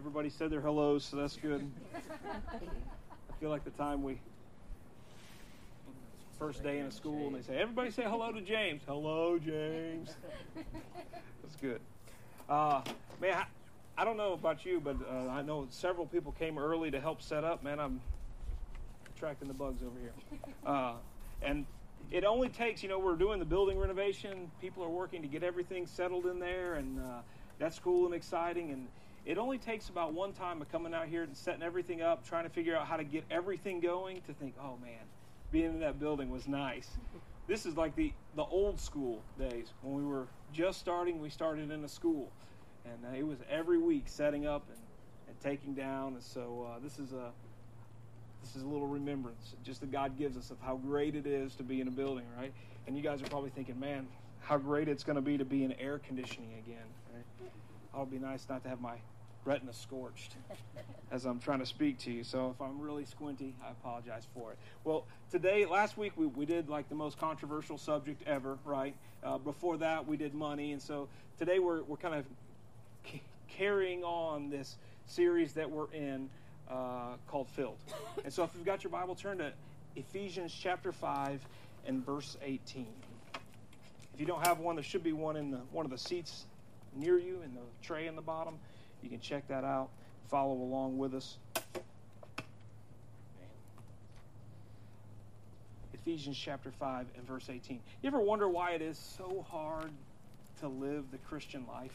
Everybody said their hellos, so that's good. I feel like the time first day in a school, and they say, everybody say hello to James. Hello, James. That's good. Man, I don't know about you, but I know several people came early to help set up. Man, I'm attracting the bugs over here. And it only takes, we're doing the building renovation. People are working to get everything settled in there, and that's cool and exciting. And it only takes about one time of coming out here and setting everything up, trying to figure out how to get everything going, to think, oh man, being in that building was nice. This is like the old school days. When we were just starting, we started in a school. And it was every week setting up and taking down. And so this is a little remembrance just that God gives us of how great it is to be in a building, right? And you guys are probably thinking, man, how great it's going to be to be in air conditioning again, right? Oh, it'd be nice not to have my retina scorched as I'm trying to speak to you. So if I'm really squinty, I apologize for it. Well, last week we did like the most controversial subject ever, right? Before that we did money, and so today we're kind of carrying on this series that we're in called Filled. And so if you've got your Bible, turn to Ephesians chapter 5 and verse 18. If you don't have one, there should be one in one of the seats near you in the tray in the bottom. You can check that out. Follow along with us. Ephesians chapter 5 and verse 18. You ever wonder why it is so hard to live the Christian life?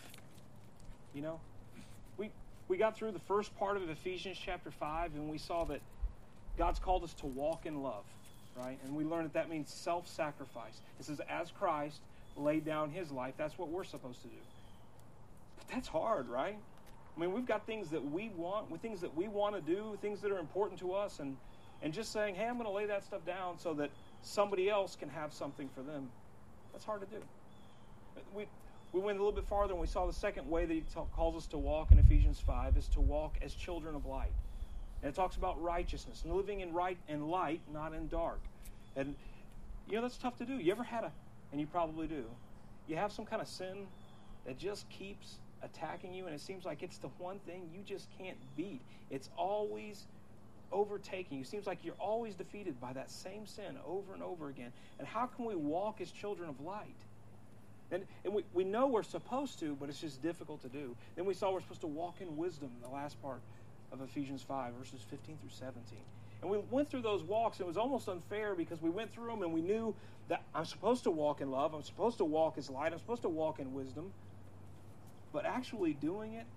We got through the first part of Ephesians chapter 5, and we saw that God's called us to walk in love, right? And we learned that means self-sacrifice. It says, as Christ laid down his life, that's what we're supposed to do. But that's hard, right? I mean, we've got things that we want, things that we want to do, things that are important to us, and just saying, hey, I'm going to lay that stuff down so that somebody else can have something for them. That's hard to do. We went a little bit farther and we saw the second way that he calls us to walk in Ephesians 5 is to walk as children of light. And it talks about righteousness and living in light, not in dark. And, that's tough to do. You ever had and you probably do, you have some kind of sin that just keeps attacking you, and it seems like it's the one thing you just can't beat. It's always overtaking you. It seems like you're always defeated by that same sin over and over again. And how can we walk as children of light? And we know we're supposed to, but it's just difficult to do. Then we saw we're supposed to walk in wisdom, the last part of Ephesians 5, verses 15 through 17. And we went through those walks, and it was almost unfair because we went through them and we knew that I'm supposed to walk in love, I'm supposed to walk as light, I'm supposed to walk in wisdom. But actually doing it,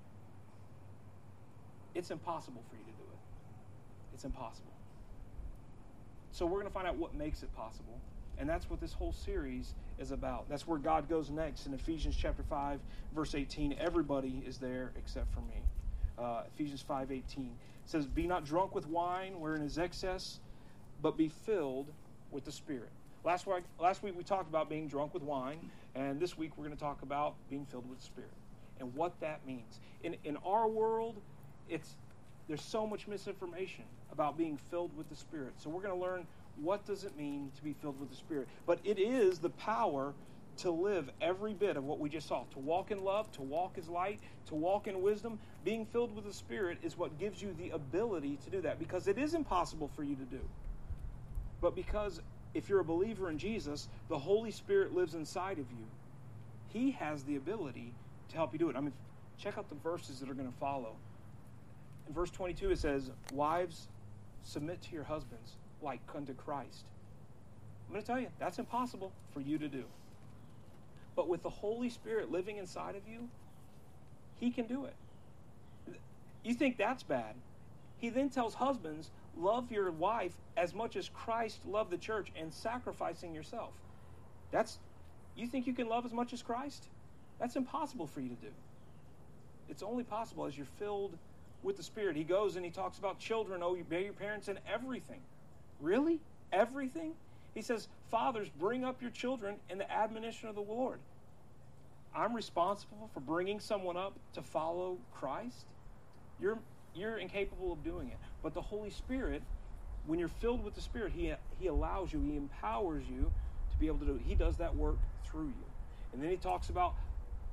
it's impossible for you to do it. It's impossible. So we're going to find out what makes it possible. And that's what this whole series is about. That's where God goes next in Ephesians chapter 5, verse 18. Everybody is there except for me. Ephesians 5:18 says, be not drunk with wine wherein is excess, but be filled with the Spirit. Last week we talked about being drunk with wine, and this week we're going to talk about being filled with the Spirit and what that means. In our world, there's so much misinformation about being filled with the Spirit. So we're going to learn, what does it mean to be filled with the Spirit? But it is the power to live every bit of what we just saw. To walk in love, to walk as light, to walk in wisdom. Being filled with the Spirit is what gives you the ability to do that, because it is impossible for you to do. But because if you're a believer in Jesus, the Holy Spirit lives inside of you. He has the ability to help you do it. I mean, check out the verses that are going to follow. In verse 22 it says, wives, submit to your husbands like unto Christ. I'm going to tell you, that's impossible for you to do. But with the Holy Spirit living inside of you, he can do it. You think that's bad. He then tells husbands, love your wife as much as Christ loved the church and sacrificing yourself. You think you can love as much as Christ? That's impossible for you to do. It's only possible as you're filled with the Spirit. He goes and he talks about children, you obey your parents in everything. Really? Everything? He says, fathers, bring up your children in the admonition of the Lord. I'm responsible for bringing someone up to follow Christ? You're incapable of doing it. But the Holy Spirit, when you're filled with the Spirit, he allows you, he empowers you to be able to do it. He does that work through you. And then he talks about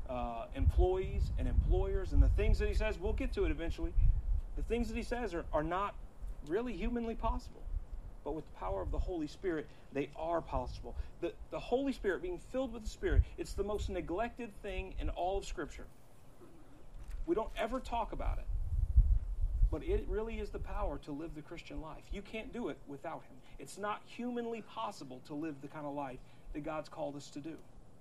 employees and employers, and the things that he says, we'll get to it eventually, the things that he says are not really humanly possible. But with the power of the Holy Spirit, they are possible. The Holy Spirit, being filled with the Spirit, it's the most neglected thing in all of Scripture. We don't ever talk about it. But it really is the power to live the Christian life. You can't do it without him. It's not humanly possible to live the kind of life that God's called us to do.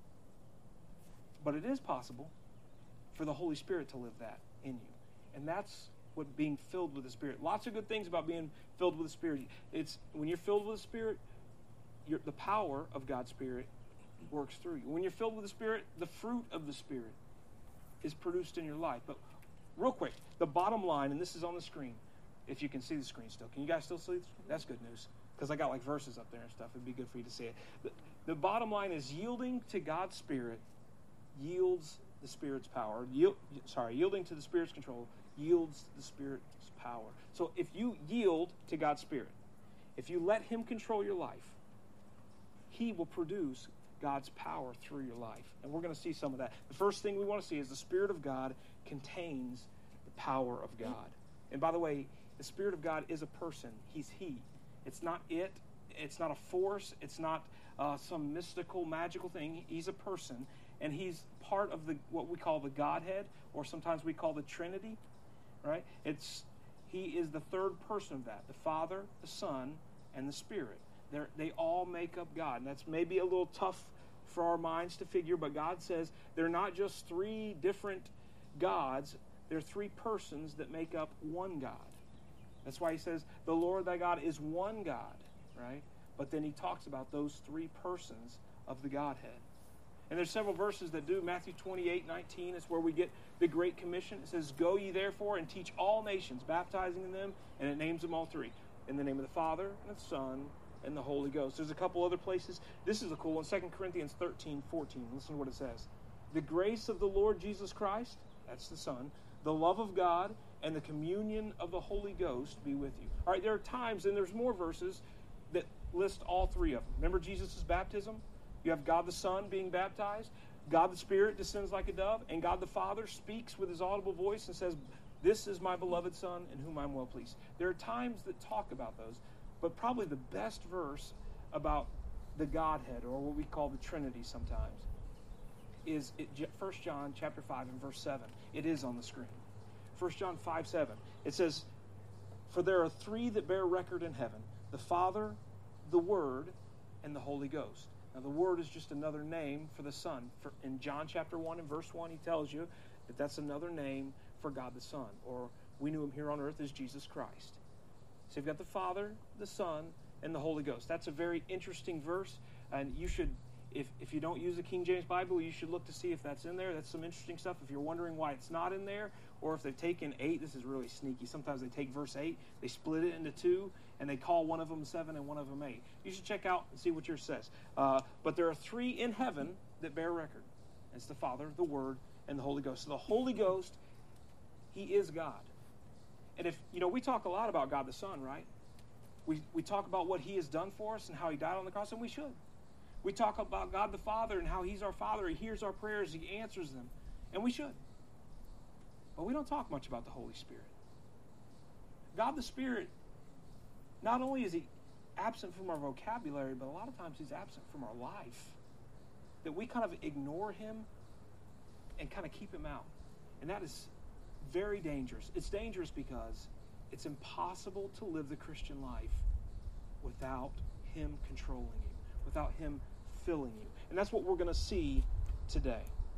But it is possible for the Holy Spirit to live that in you. And that's what being filled with the Spirit. Lots of good things about being filled with the Spirit. It's when you're filled with the Spirit, the power of God's Spirit works through you. When you're filled with the Spirit, the fruit of the Spirit is produced in your life. But real quick, the bottom line, and this is on the screen, if you can see the screen still. Can you guys still see the screen? That's good news, because I got like verses up there and stuff. It'd be good for you to see it. The bottom line is yielding to God's Spirit yields the Spirit's power. Yielding to the Spirit's control yields the Spirit's power. So if you yield to God's Spirit, if you let him control your life, he will produce God's power through your life. And we're going to see some of that. The first thing we want to see is the Spirit of God contains the power of God. And by the way, the Spirit of God is a person. He's he. It's not it. It's not a force. It's not some mystical, magical thing. He's a person, and he's part of what we call the Godhead, or sometimes we call the Trinity, right? He is the third person of that, the Father, the Son, and the Spirit. They all make up God, and that's maybe a little tough for our minds to figure, but God says they're not just three different gods, they're three persons that make up one God. That's why he says, the Lord thy God is one God, right? But then he talks about those three persons of the Godhead. And there's several verses that do. Matthew 28:19 is where we get the Great Commission. It says, go ye therefore and teach all nations, baptizing them, and it names them all three. In the name of the Father, and the Son, and the Holy Ghost. There's a couple other places. This is a cool one, 2 Corinthians 13:14. Listen to what it says. The grace of the Lord Jesus Christ, that's the Son, the love of God, and the communion of the Holy Ghost be with you. All right, there are times, and there's more verses, that list all three of them. Remember Jesus' baptism? You have God the Son being baptized. God the Spirit descends like a dove. And God the Father speaks with his audible voice and says, this is my beloved Son in whom I'm well pleased. There are times that talk about those. But probably the best verse about the Godhead, or what we call the Trinity sometimes, is 1 John chapter 5 and verse 7. It is on the screen. 1 John 5:7. It says, for there are three that bear record in heaven, the Father, the Word, and the Holy Ghost. Now the Word is just another name for the Son. In John chapter 1 and verse 1, he tells you that that's another name for God the Son, or we knew him here on earth as Jesus Christ. So you've got the Father, the Son, and the Holy Ghost. That's a very interesting verse, and you should, if you don't use the King James Bible, you should look to see if that's in there. That's some interesting stuff. If you're wondering why it's not in there, or if they've taken 8, this is really sneaky. Sometimes they take verse 8, they split it into 2, and they call one of them 7 and one of them 8. You should check out and see what yours says. But there are 3 in heaven that bear record. It's the Father, the Word, and the Holy Ghost. So the Holy Ghost, he is God. And if, we talk a lot about God the Son, right? We talk about what he has done for us and how he died on the cross, and we should. We talk about God the Father and how he's our Father. He hears our prayers. He answers them. And we should. But we don't talk much about the Holy Spirit. God the Spirit, not only is he absent from our vocabulary, but a lot of times he's absent from our life. That we kind of ignore him and kind of keep him out. And that is very dangerous. It's dangerous because it's impossible to live the Christian life without him controlling you, without him filling you. And that's what we're going to see today.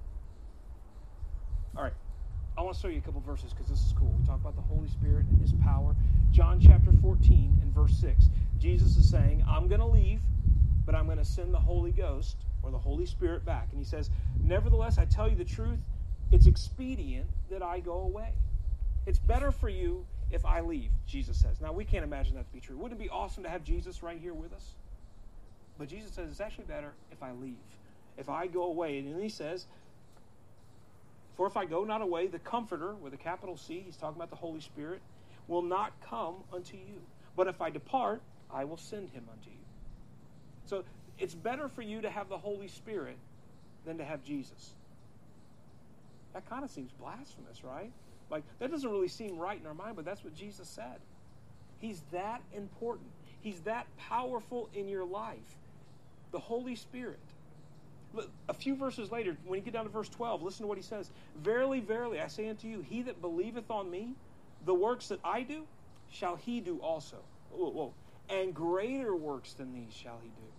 All right. I want to show you a couple verses because this is cool. We talk about the Holy Spirit and his power. John chapter 14 and verse 6. Jesus is saying, I'm going to leave, but I'm going to send the Holy Ghost, or the Holy Spirit, back. And he says, nevertheless, I tell you the truth, it's expedient that I go away. It's better for you if I leave, Jesus says. Now, we can't imagine that to be true. Wouldn't it be awesome to have Jesus right here with us? But Jesus says it's actually better if I leave, if I go away. And then he says, for if I go not away, the Comforter, with a capital C, he's talking about the Holy Spirit, will not come unto you. But if I depart, I will send him unto you. So it's better for you to have the Holy Spirit than to have Jesus. That kind of seems blasphemous, right? Like, that doesn't really seem right in our mind, but that's what Jesus said. He's that important. He's that powerful in your life. The Holy Spirit. Look, a few verses later, when you get down to verse 12, listen to what he says. Verily, verily, I say unto you, he that believeth on me, the works that I do, shall he do also. Whoa, whoa. And greater works than these shall he do.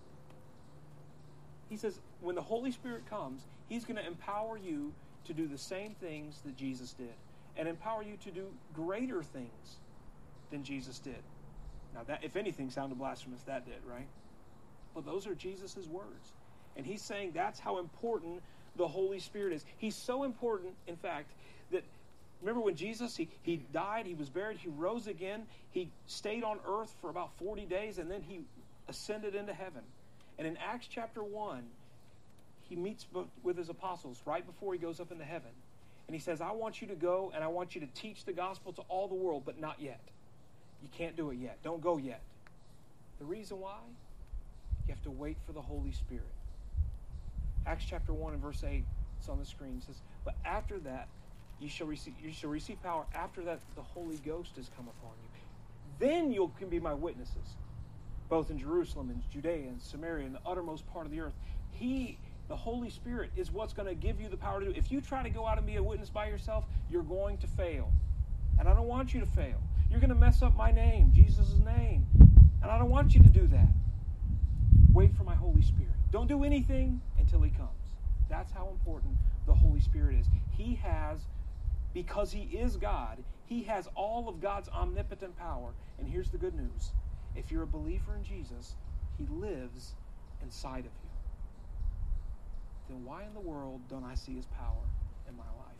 He says, when the Holy Spirit comes, he's going to empower you to do the same things that Jesus did, and empower you to do greater things than Jesus did. Now, that, if anything, sounded blasphemous, that did, right? But those are Jesus' words. And he's saying that's how important the Holy Spirit is. He's so important, in fact, that, remember when Jesus, he died, he was buried, he rose again, he stayed on earth for about 40 days, and then he ascended into heaven. And in Acts chapter 1, he meets with his apostles right before he goes up into heaven. And he says, I want you to go and I want you to teach the gospel to all the world, but not yet. You can't do it yet. Don't go yet. The reason why? You have to wait for the Holy Spirit. Acts chapter 1 and verse 8, it's on the screen, says, but after that, you shall receive power. After that, the Holy Ghost has come upon you. Then you can be my witnesses, both in Jerusalem and Judea and Samaria and the uttermost part of the earth. The Holy Spirit, is what's going to give you the power to do it. If you try to go out and be a witness by yourself, you're going to fail. And I don't want you to fail. You're going to mess up my name, Jesus' name. And I don't want you to do that. Wait for my Holy Spirit. Don't do anything until he comes. That's how important the Holy Spirit is. He has, because he is God, he has all of God's omnipotent power. And here's the good news. If you're a believer in Jesus, he lives inside of you. Then why in the world don't I see his power in my life?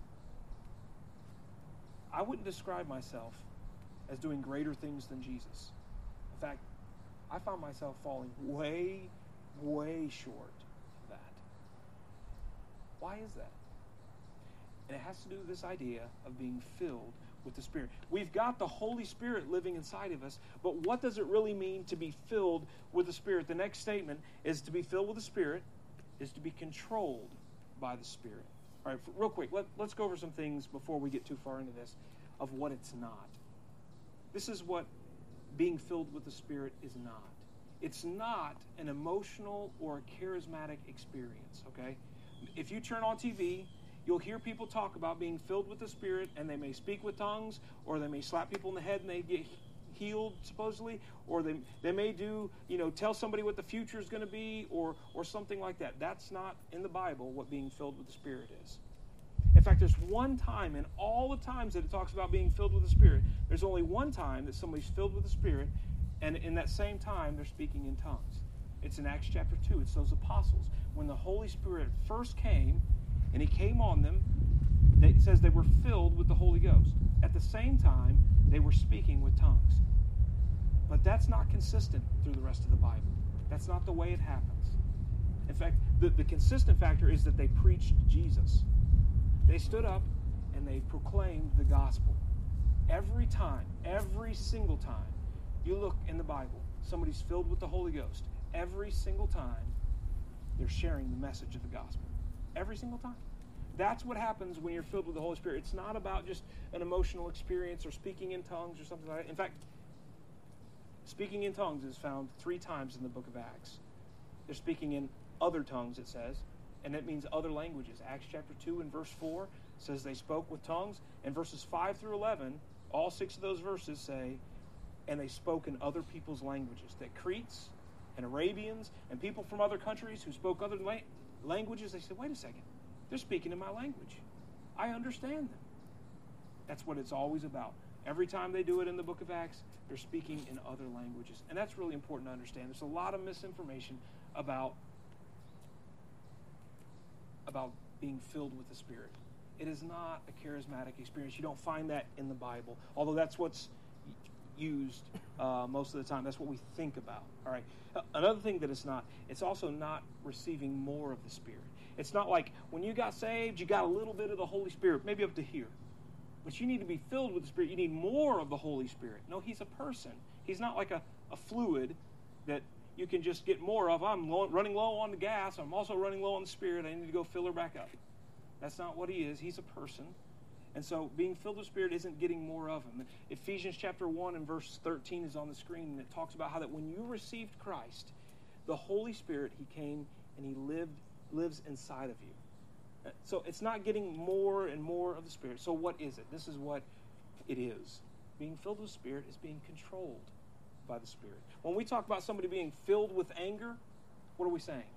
I wouldn't describe myself as doing greater things than Jesus. In fact, I found myself falling way, way short of that. Why is that? And it has to do with this idea of being filled with the Spirit. We've got the Holy Spirit living inside of us, but what does it really mean to be filled with the Spirit? The next statement is to be filled with the Spirit is to be controlled by the Spirit. All right, real quick, let's go over some things before we get too far into this of what it's not. This is what being filled with the Spirit is not. It's not an emotional or a charismatic experience, okay? If you turn on TV, you'll hear people talk about being filled with the Spirit, and they may speak with tongues, or they may slap people in the head and they get healed, supposedly, or they may do, tell somebody what the future is going to be, or something like that. That's not in the Bible what being filled with the Spirit is. In fact, there's one time in all the times that it talks about being filled with the Spirit, there's only one time that somebody's filled with the Spirit, and in that same time, they're speaking in tongues. It's in Acts chapter 2. It's those apostles. When the Holy Spirit first came, and he came on them, it says they were filled with the Holy Ghost. At the same time, they were speaking with tongues. But that's not consistent through the rest of the Bible. That's not the way it happens. In fact, the consistent factor is that they preached Jesus. They stood up and they proclaimed the gospel. Every time, every single time, you look in the Bible, somebody's filled with the Holy Ghost. Every single time, they're sharing the message of the gospel. Every single time. That's what happens when you're filled with the Holy Spirit. It's not about just an emotional experience or speaking in tongues or something like that. In fact, speaking in tongues is found 3 times in the book of Acts. They're speaking in other tongues, it says, and that means other languages. Acts chapter 2 and verse 4 says they spoke with tongues, and verses 5 through 11, all 6 of those verses say, and they spoke in other people's languages. That Cretes and Arabians and people from other countries who spoke other languages, they said, wait a second, they're speaking in my language. I understand them. That's what it's always about. Every time they do it in the book of Acts, they're speaking in other languages. And that's really important to understand. There's a lot of misinformation about being filled with the Spirit. It is not a charismatic experience. You don't find that in the Bible, although that's what's used most of the time. That's what we think about. All right. Another thing that it's also not receiving more of the Spirit. It's not like when you got saved, you got a little bit of the Holy Spirit, maybe up to here. But you need to be filled with the Spirit. You need more of the Holy Spirit. No, he's a person. He's not like a fluid that you can just get more of. I'm running low on the gas. I'm also running low on the Spirit. I need to go fill her back up. That's not what he is. He's a person. And so being filled with the Spirit isn't getting more of him. Ephesians chapter 1 and verse 13 is on the screen, and it talks about how that when you received Christ, the Holy Spirit, he came and he lives inside of you. So it's not getting more and more of the Spirit. So what is it? This is what it is. Being filled with the Spirit is being controlled by the Spirit. When we talk about somebody being filled with anger, what are we saying?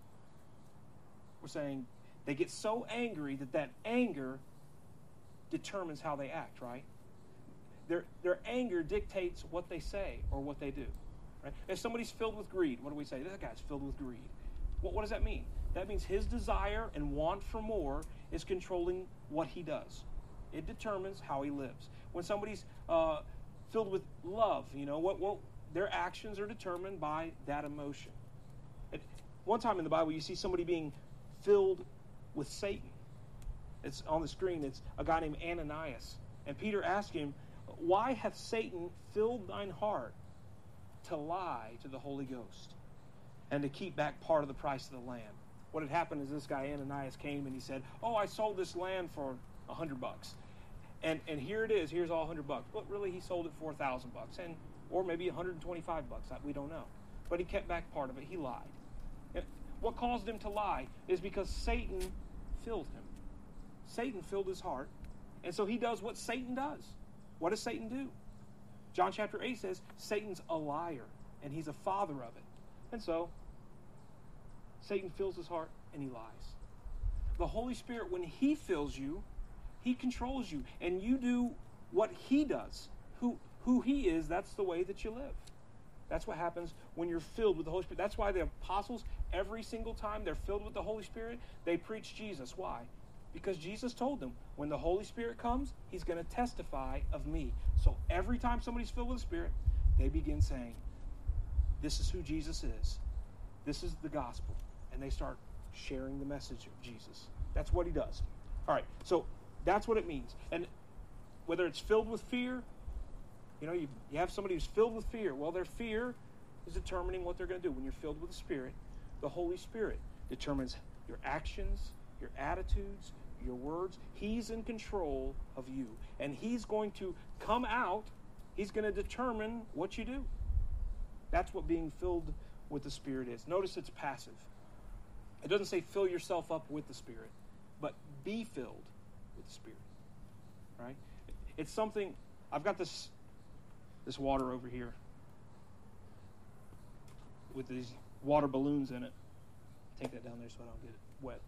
We're saying they get so angry that anger determines how they act, right? Their anger dictates what they say or what they do. Right? If somebody's filled with greed, what do we say? That guy's filled with greed. What does that mean? That means his desire and want for more is controlling what he does. It determines how he lives. When somebody's filled with love, what their actions are determined by that emotion. One time in the Bible, you see somebody being filled with Satan. It's on the screen. It's a guy named Ananias. And Peter asked him, "Why hath Satan filled thine heart to lie to the Holy Ghost and to keep back part of the price of the land?" What had happened is this guy Ananias came and he said, "Oh, I sold this land for $100. And here it is. Here's all $100. But really, he sold it for $1,000 or maybe $125. We don't know. But he kept back part of it. He lied. And what caused him to lie is because Satan filled him. Satan filled his heart, and so he does what Satan does. What does Satan do? John chapter 8 says Satan's a liar, and he's a father of it. And so Satan fills his heart, and he lies. The Holy Spirit, when he fills you, he controls you, and you do what he does. Who he is, that's the way that you live. That's what happens when you're filled with the Holy Spirit. That's why the apostles, every single time they're filled with the Holy Spirit, they preach Jesus. Why? Because Jesus told them, when the Holy Spirit comes, he's going to testify of me. So every time somebody's filled with the Spirit, they begin saying, this is who Jesus is. This is the gospel. And they start sharing the message of Jesus. That's what he does. All right, so that's what it means. And whether it's filled with fear, you have somebody who's filled with fear. Well, their fear is determining what they're going to do. When you're filled with the Spirit, the Holy Spirit determines your actions, your attitudes, your words. He's in control of you. And he's going to come out. He's going to determine what you do. That's what being filled with the Spirit is. Notice it's passive. It doesn't say fill yourself up with the Spirit, but be filled with the Spirit. Right? It's something. I've got this water over here with these water balloons in it. Take that down there so I don't get it wet.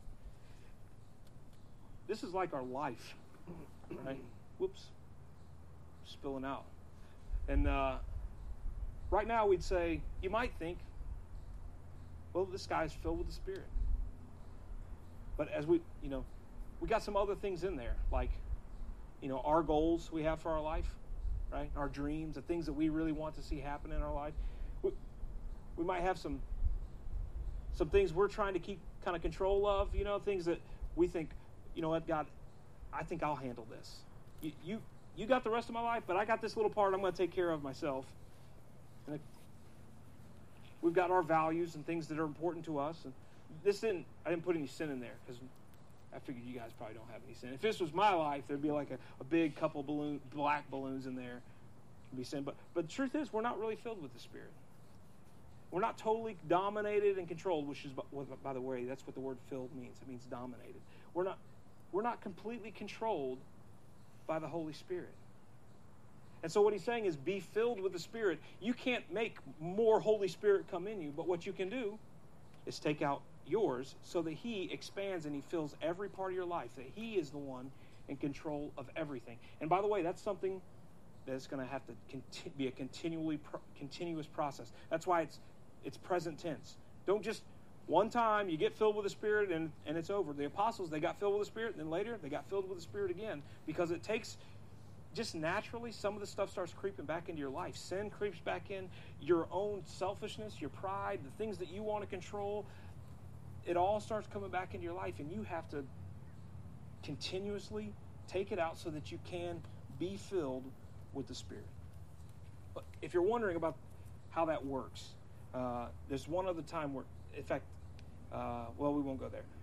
This is like our life, right? Whoops. Spilling out. And right now we'd say, you might think, well, this guy's filled with the Spirit. But as we got some other things in there, like, our goals we have for our life, right? Our dreams, the things that we really want to see happen in our life. We might have some things we're trying to keep kind of control of, things that we think, what, God, I think I'll handle this. You got the rest of my life, but I got this little part I'm going to take care of myself. And we've got our values and things that are important to us. And I didn't put any sin in there because I figured you guys probably don't have any sin. If this was my life, there'd be like a big couple black balloons in there. It'd be sin. But the truth is, we're not really filled with the Spirit. We're not totally dominated and controlled, which is, by the way, that's what the word filled means. It means dominated. We're not completely controlled by the Holy Spirit. And so what he's saying is be filled with the Spirit. You can't make more Holy Spirit come in you, but what you can do is take out yours so that he expands and he fills every part of your life, that he is the one in control of everything. And by the way, that's something that's going to have to be a continuous process. That's why it's present tense. Don't just one time you get filled with the Spirit and it's over. The apostles, they got filled with the Spirit, and then later they got filled with the Spirit again, because it takes, just naturally, some of the stuff starts creeping back into your life. Sin creeps back in, your own selfishness, your pride, the things that you want to control. It all starts coming back into your life, and you have to continuously take it out so that you can be filled with the Spirit. But if you're wondering about how that works, there's one other time where, in fact, we won't go there.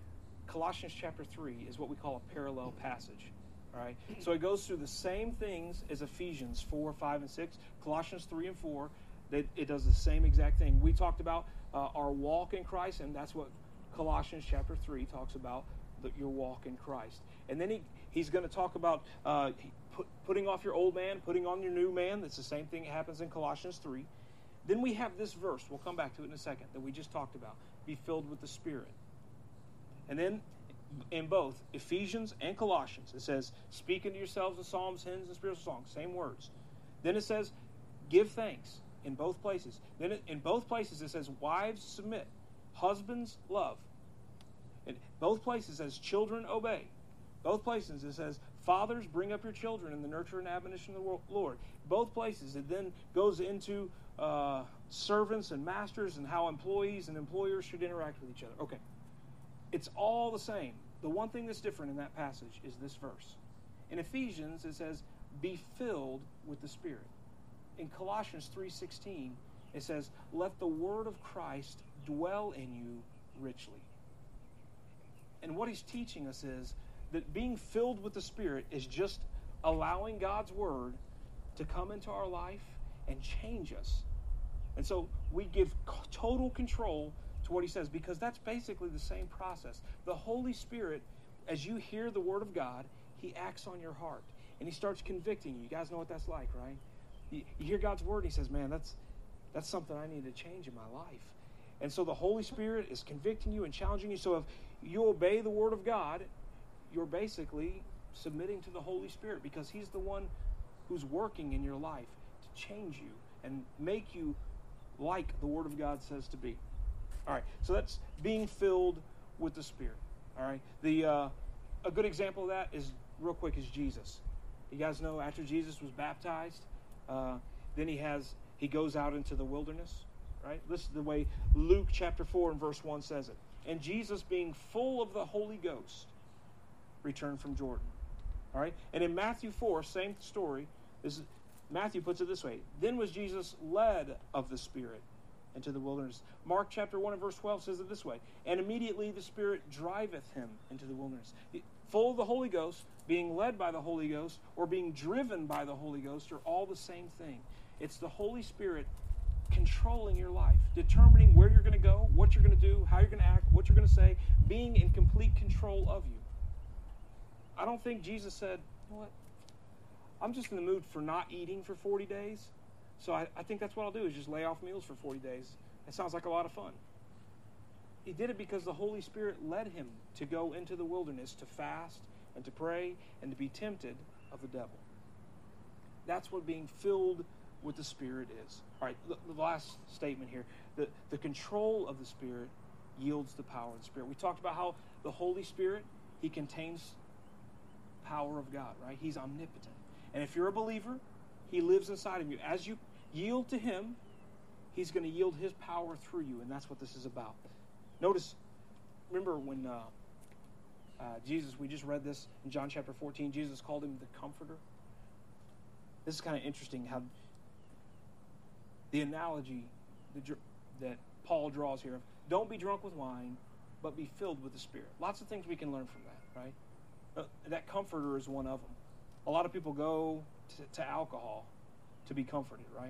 Colossians chapter 3 is what we call a parallel passage. All right? So it goes through the same things as Ephesians 4, 5, and 6. Colossians 3 and 4, it does the same exact thing. We talked about our walk in Christ, and that's what Colossians chapter 3 talks about, your walk in Christ. And then he's going to talk about putting off your old man, putting on your new man. That's the same thing that happens in Colossians 3. Then we have this verse, we'll come back to it in a second, that we just talked about. Be filled with the Spirit. And then in both Ephesians and Colossians, it says, speak unto yourselves with psalms, hymns, and spiritual songs. Same words. Then it says, give thanks in both places. Then in both places it says, wives submit, husbands love. In both places it says, children obey. Both places it says, fathers bring up your children in the nurture and admonition of the Lord. Both places it then goes into servants and masters and how employees and employers should interact with each other. Okay. It's all the same. The one thing that's different in that passage is this verse. In Ephesians, it says, be filled with the Spirit. In Colossians 3:16, it says, let the word of Christ dwell in you richly. And what he's teaching us is that being filled with the Spirit is just allowing God's word to come into our life and change us. And so we give total control to what he says, because that's basically the same process. The Holy Spirit, as you hear the word of God, he acts on your heart and he starts convicting you. You guys know what that's like, right? You hear God's word and he says, man, that's something I need to change in my life. And so the Holy Spirit is convicting you and challenging you. So if you obey the word of God, you're basically submitting to the Holy Spirit, because he's the one who's working in your life to change you and make you like the word of God says to be. All right, so that's being filled with the Spirit. All right, a good example of that is, real quick, is Jesus. You guys know after Jesus was baptized, then he goes out into the wilderness. Right, listen to the way Luke chapter 4 and verse 1 says it. And Jesus, being full of the Holy Ghost, returned from Jordan. All right, and in Matthew 4, same story. Matthew puts it this way: then was Jesus led of the Spirit into the wilderness. Mark chapter 1 and verse 12 says it this way: and immediately the Spirit driveth him into the wilderness. Full of the Holy Ghost, being led by the Holy Ghost, or being driven by the Holy Ghost are all the same thing. It's the Holy Spirit controlling your life, determining where you're going to go, what you're going to do, how you're going to act, what you're going to say, being in complete control of you. I don't think Jesus said, you know what, I'm just in the mood for not eating for 40 days. So I think that's what I'll do, is just lay off meals for 40 days. It sounds like a lot of fun. He did it because the Holy Spirit led him to go into the wilderness to fast and to pray and to be tempted of the devil. That's what being filled with the Spirit is. All right, the last statement here. The control of the Spirit yields the power of the Spirit. We talked about how the Holy Spirit, he contains power of God, right? He's omnipotent. And if you're a believer, he lives inside of you. As you yield to him, he's going to yield his power through you, and that's what this is about. Notice, remember when Jesus, we just read this in John chapter 14, Jesus called him the Comforter. This is kind of interesting how the analogy that Paul draws here of, don't be drunk with wine, but be filled with the Spirit. Lots of things we can learn from that, right? That Comforter is one of them. A lot of people go to alcohol to be comforted, right?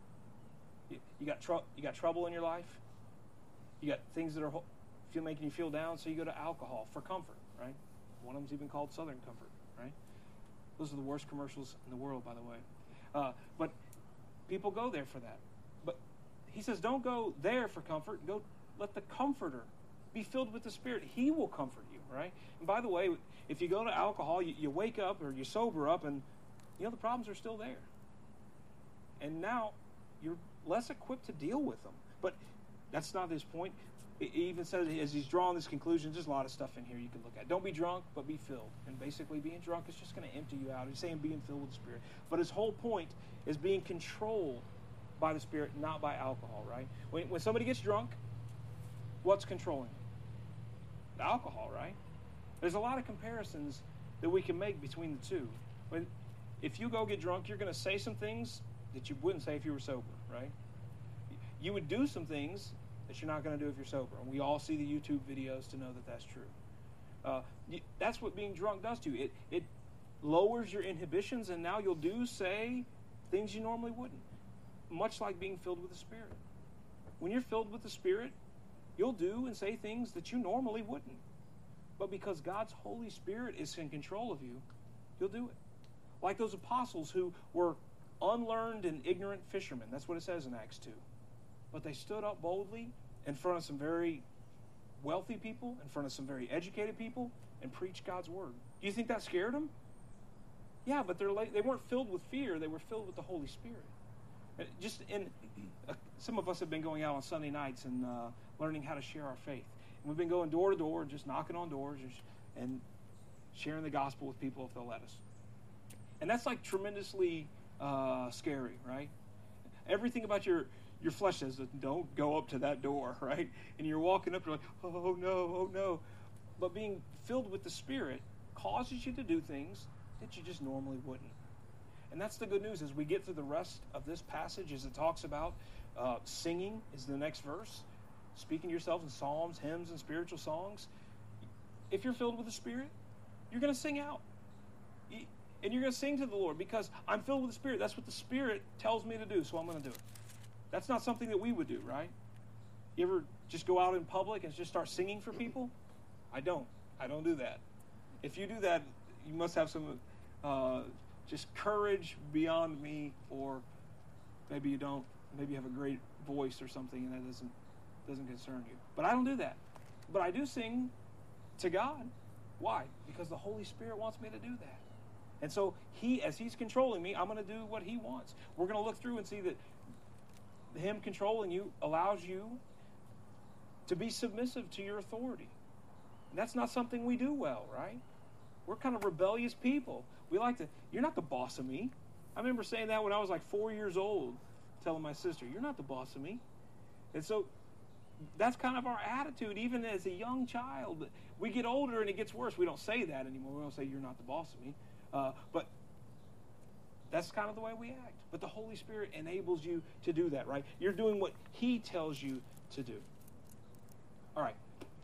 You got trouble in your life. You got things that are making you feel down, so you go to alcohol for comfort, right? One of them's even called Southern Comfort, right? Those are the worst commercials in the world, by the way. But people go there for that. But he says, don't go there for comfort. Go let the Comforter be filled with the Spirit. He will comfort you, right? And by the way, if you go to alcohol, you wake up or you sober up, and the problems are still there. And now you're less equipped to deal with them. But that's not his point. He even says, as he's drawing this conclusion, there's a lot of stuff in here you can look at. Don't be drunk, but be filled. And basically being drunk is just going to empty you out. He's saying being filled with the Spirit. But his whole point is being controlled by the Spirit, not by alcohol, right? When somebody gets drunk, what's controlling them? The alcohol, right? There's a lot of comparisons that we can make between the two. If you go get drunk, you're going to say some things that you wouldn't say if you were sober, right? You would do some things that you're not going to do if you're sober. And we all see the YouTube videos to know that that's true. That's what being drunk does to you. It lowers your inhibitions, and now you'll do, say, things you normally wouldn't. Much like being filled with the Spirit. When you're filled with the Spirit, you'll do and say things that you normally wouldn't. But because God's Holy Spirit is in control of you, you'll do it. Like those apostles who were unlearned and ignorant fishermen. That's what it says in Acts 2. But they stood up boldly in front of some very wealthy people, in front of some very educated people, and preached God's word. Do you think that scared them? Yeah, but they weren't filled with fear. They were filled with the Holy Spirit. Some of us have been going out on Sunday nights and learning how to share our faith. And we've been going door to door, just knocking on doors and sharing the gospel with people if they'll let us. And that's like tremendously scary, right? Everything about your flesh says, don't go up to that door, right? And you're walking up, you're like, oh no. But being filled with the Spirit causes you to do things that you just normally wouldn't. And that's the good news as we get through the rest of this passage, as it talks about singing is the next verse, speaking to yourself in psalms, hymns, and spiritual songs. If you're filled with the Spirit, you're going to sing out. And you're going to sing to the Lord because I'm filled with the Spirit. That's what the Spirit tells me to do, so I'm going to do it. That's not something that we would do, right? You ever just go out in public and just start singing for people? I don't do that. If you do that, you must have some just courage beyond me, or maybe you don't. Maybe you have a great voice or something, and that doesn't concern you. But I don't do that. But I do sing to God. Why? Because the Holy Spirit wants me to do that. And so as He's controlling me, I'm going to do what He wants. We're going to look through and see that Him controlling you allows you to be submissive to your authority. And that's not something we do well, right? We're kind of rebellious people. We like to, you're not the boss of me. I remember saying that when I was like 4 years old, telling my sister, you're not the boss of me. And so that's kind of our attitude, even as a young child. We get older and it gets worse. We don't say that anymore. We don't say, you're not the boss of me. But that's kind of the way we act. But the Holy Spirit enables you to do that, right? You're doing what He tells you to do. All right.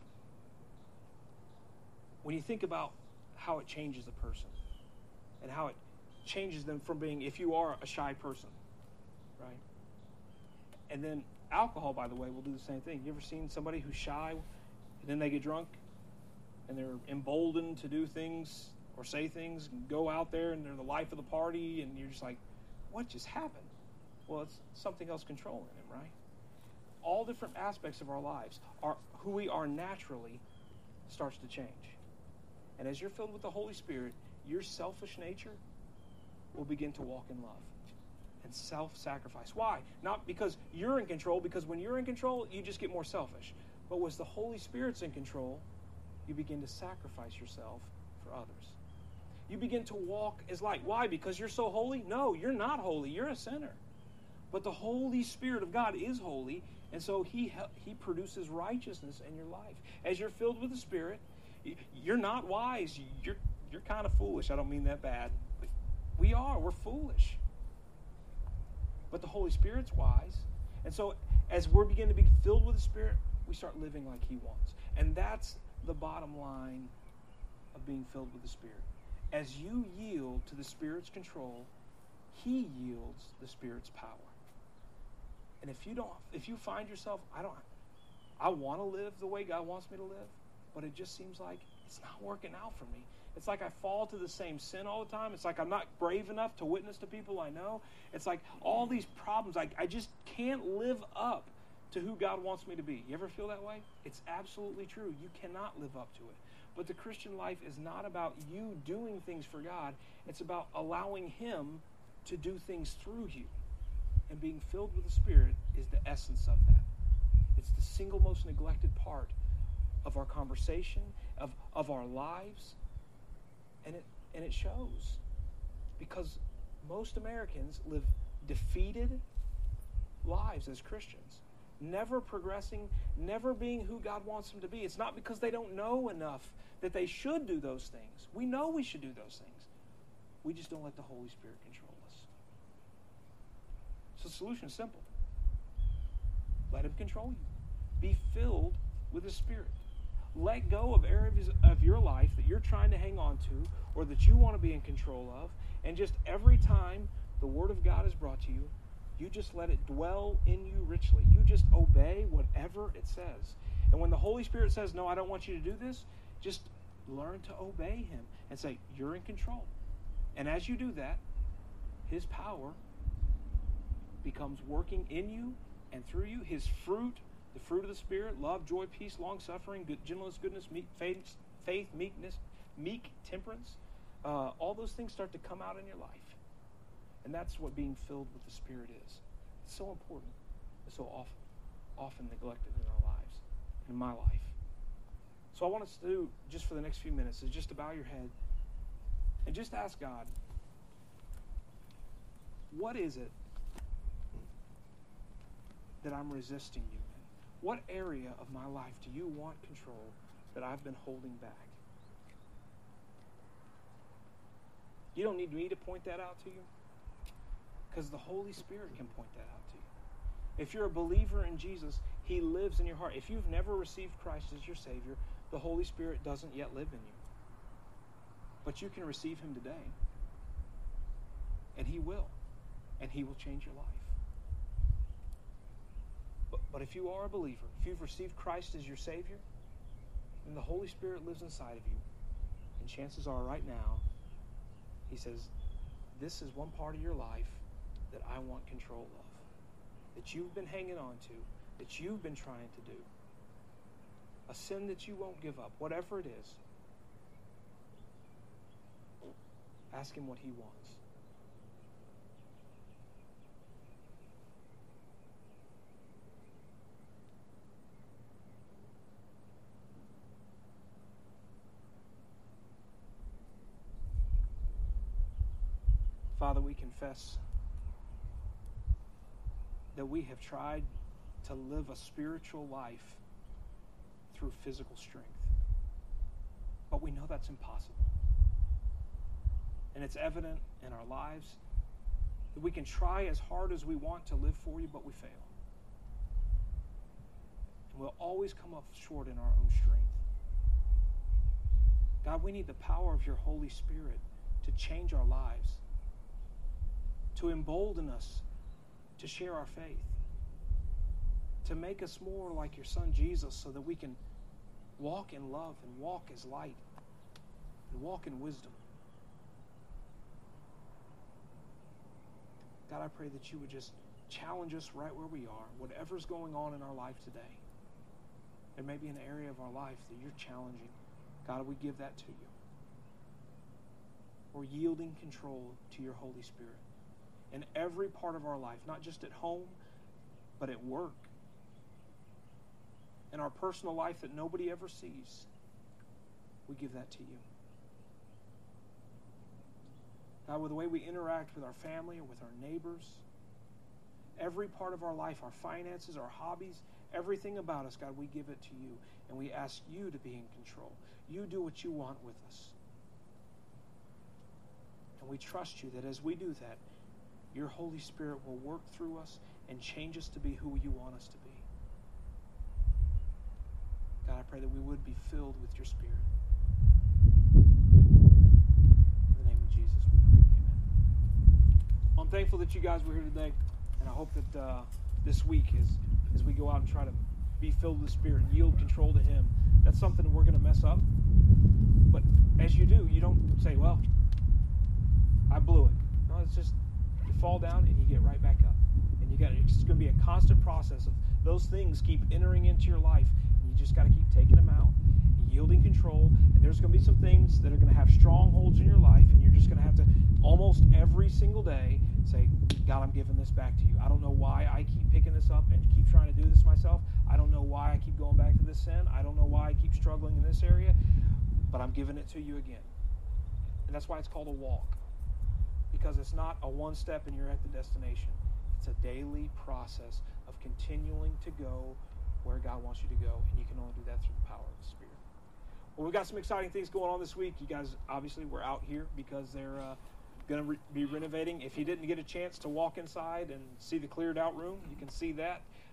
When you think about how it changes a person and how it changes them from being, if you are a shy person, right? And then alcohol, by the way, will do the same thing. You ever seen somebody who's shy and then they get drunk and they're emboldened to do things or say things and go out there and they're the life of the party and you're just like, what just happened? Well, it's something else controlling them, right? All different aspects of our lives, who we are naturally starts to change. And as you're filled with the Holy Spirit, your selfish nature will begin to walk in love and self-sacrifice. Why? Not because you're in control, because when you're in control, you just get more selfish. But as the Holy Spirit's in control, you begin to sacrifice yourself for others. You begin to walk as light. Why? Because you're so holy? No, you're not holy. You're a sinner. But the Holy Spirit of God is holy, and so He produces righteousness in your life. As you're filled with the Spirit, you're not wise. You're kind of foolish. I don't mean that bad. But we're foolish. But the Holy Spirit's wise. And so as we begin to be filled with the Spirit, we start living like He wants. And that's the bottom line of being filled with the Spirit. As you yield to the Spirit's control, He yields the Spirit's power. And if you find yourself, I want to live the way God wants me to live, but it just seems like it's not working out for me. It's like I fall to the same sin all the time. It's like I'm not brave enough to witness to people I know. It's like all these problems. I just can't live up to who God wants me to be. You ever feel that way? It's absolutely true. You cannot live up to it. But the Christian life is not about you doing things for God. It's about allowing Him to do things through you. And being filled with the Spirit is the essence of that. It's the single most neglected part of our conversation, of our lives. And it shows. Because most Americans live defeated lives as Christians. Never progressing, never being who God wants them to be. It's not because they don't know enough that they should do those things. We know we should do those things. We just don't let the Holy Spirit control us. So the solution is simple. Let Him control you. Be filled with His Spirit. let go of areas of your life that you're trying to hang on to or that you want to be in control of, and just every time the Word of God is brought to you, you just let it dwell in you richly. You just obey whatever it says. And when the Holy Spirit says, no, I don't want you to do this, just learn to obey Him and say, you're in control. And as you do that, His power becomes working in you and through you. His fruit, the fruit of the Spirit, love, joy, peace, long-suffering, gentleness, goodness, faith, meekness, meek temperance, all those things start to come out in your life. And that's what being filled with the Spirit is. It's so important. It's so often neglected in our lives, in my life. So I want us to do, just for the next few minutes, is just to bow your head and just ask God, what is it that I'm resisting you in? What area of my life do you want control that I've been holding back? You don't need me to point that out to you, because the Holy Spirit can point that out to you. If you're a believer in Jesus, He lives in your heart. If you've never received Christ as your Savior, the Holy Spirit doesn't yet live in you. But you can receive Him today. And He will. And He will change your life. But if you are a believer, if you've received Christ as your Savior, then the Holy Spirit lives inside of you. And chances are right now, He says, this is one part of your life that I want control of, that you've been hanging on to, that you've been trying to do, a sin that you won't give up, whatever it is. Ask Him what He wants. Father, we confess that we have tried to live a spiritual life through physical strength. But we know that's impossible. And it's evident in our lives that we can try as hard as we want to live for you, but we fail. And we'll always come up short in our own strength. God, we need the power of your Holy Spirit to change our lives, to embolden us to share our faith, to make us more like your Son Jesus so that we can walk in love and walk as light and walk in wisdom. God, I pray that you would just challenge us right where we are, whatever's going on in our life today. There may be an area of our life that you're challenging. God, we give that to you. We're yielding control to your Holy Spirit in every part of our life, not just at home, but at work, in our personal life that nobody ever sees. We give that to you. God, with the way we interact with our family or with our neighbors, every part of our life, our finances, our hobbies, everything about us, God, we give it to you. And we ask you to be in control. You do what you want with us. And we trust you that as we do that, your Holy Spirit will work through us and change us to be who you want us to be. God, I pray that we would be filled with your Spirit. In the name of Jesus, we pray. Amen. Well, I'm thankful that you guys were here today, and I hope that this week, as we go out and try to be filled with the Spirit and yield control to Him, that's something we're going to mess up. But as you do, you don't say, well, I blew it. No, it's just you fall down and you get right back up. And it's going to be a constant process of those things keep entering into your life. And you just got to keep taking them out and yielding control. And there's going to be some things that are going to have strongholds in your life. And you're just going to have to almost every single day say, God, I'm giving this back to you. I don't know why I keep picking this up and keep trying to do this myself. I don't know why I keep going back to this sin. I don't know why I keep struggling in this area. But I'm giving it to you again. And that's why it's called a walk. Because it's not a one step and you're at the destination. It's a daily process of continuing to go where God wants you to go. And you can only do that through the power of the Spirit. Well, we've got some exciting things going on this week. You guys obviously were out here because they're going to be renovating. If you didn't get a chance to walk inside and see the cleared out room, you can see that.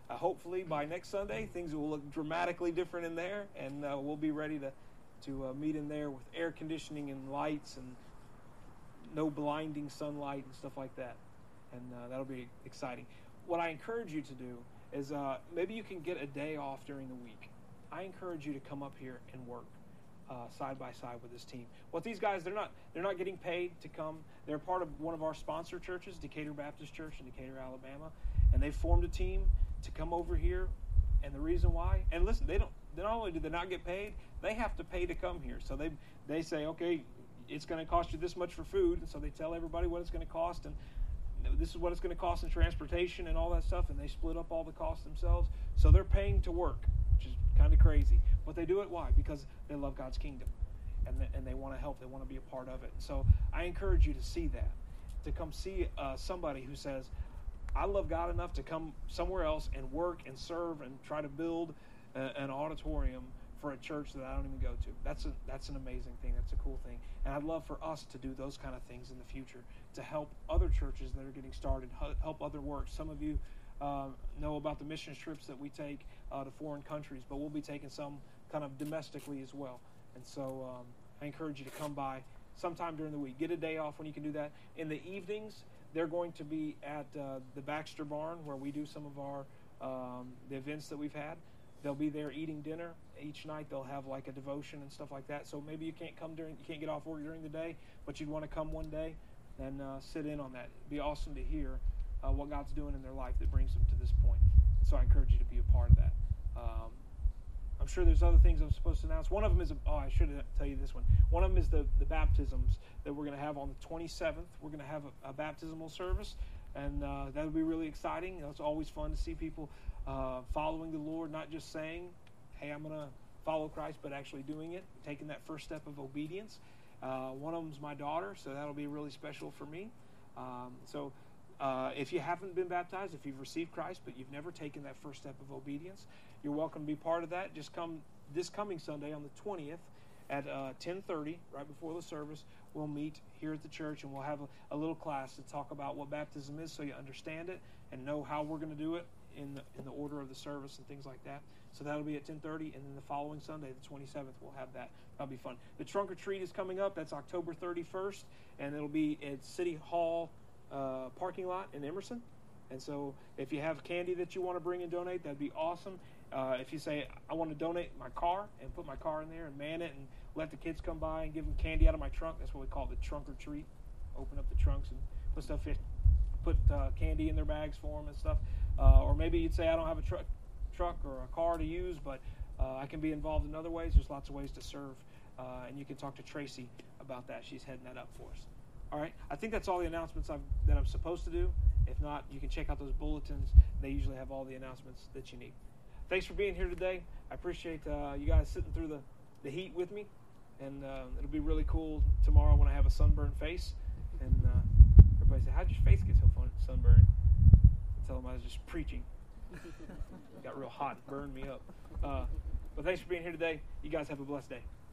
hopefully by next Sunday, things will look dramatically different in there, and we'll be ready to meet in there with air conditioning and lights and no blinding sunlight and stuff like that. And that'll be exciting. What I encourage you to do is maybe you can get a day off during the week. I encourage you to come up here and work side by side with this team. What these guys, they're not getting paid to come. They're part of one of our sponsor churches, Decatur Baptist Church in Decatur, Alabama, and they formed a team to come over here. And the reason why, and listen, not only do they not get paid, they have to pay to come here. So they say, okay, it's going to cost you this much for food, and so they tell everybody what it's going to cost, and this is what it's going to cost in transportation and all that stuff, and they split up all the costs themselves. So they're paying to work, which is kind of crazy. But they do it, why? Because they love God's kingdom, and they want to help. They want to be a part of it. So I encourage you to see that, to come see somebody who says, I love God enough to come somewhere else and work and serve and try to build an auditorium for a church that I don't even go to. That's an amazing thing. That's a cool thing. And I'd love for us to do those kind of things in the future to help other churches that are getting started, help other works. Some of you know about the mission trips that we take to foreign countries, but we'll be taking some kind of domestically as well. And so I encourage you to come by sometime during the week. Get a day off when you can do that. In the evenings, they're going to be at the Baxter Barn where we do some of our the events that we've had. They'll be there eating dinner. Each night they'll have like a devotion and stuff like that. So maybe you can't get off work during the day, but you'd want to come one day and sit in on that. It'd be awesome to hear what God's doing in their life that brings them to this point. So I encourage you to be a part of that. I'm sure there's other things I'm supposed to announce. One of them is, I should tell you this one. One of them is the baptisms that we're going to have on the 27th. We're going to have a baptismal service, and that'll be really exciting. It's always fun to see people following the Lord, not just saying, hey, I'm going to follow Christ, but actually doing it, taking that first step of obedience. One of them's my daughter, so that'll be really special for me. So if you haven't been baptized, if you've received Christ, but you've never taken that first step of obedience, you're welcome to be part of that. Just come this coming Sunday on the 20th at 10:30, right before the service. We'll meet here at the church, and we'll have a little class to talk about what baptism is so you understand it and know how we're going to do it in the order of the service and things like that. So that'll be at 10:30, and then the following Sunday, the 27th, we'll have that. That'll be fun. The trunk or treat is coming up. That's October 31st, and it'll be at City Hall parking lot in Emerson. And so if you have candy that you want to bring and donate, that'd be awesome. If you say, I want to donate my car and put my car in there and man it and let the kids come by and give them candy out of my trunk, that's what we call the trunk or treat. Open up the trunks and put stuff in, put candy in their bags for them and stuff. Or maybe you'd say, I don't have a truck or a car to use, but I can be involved in other ways. There's lots of ways to serve. And you can talk to Tracy about that. She's heading that up for us. All right. I think that's all the announcements that I'm supposed to do. If not, you can check out those bulletins. They usually have all the announcements that you need. Thanks for being here today. I appreciate you guys sitting through the heat with me. And it'll be really cool tomorrow when I have a sunburned face. And everybody say, how'd your face get so sunburned? I tell them I was just preaching. It got real hot and burned me up. But thanks for being here today. You guys have a blessed day.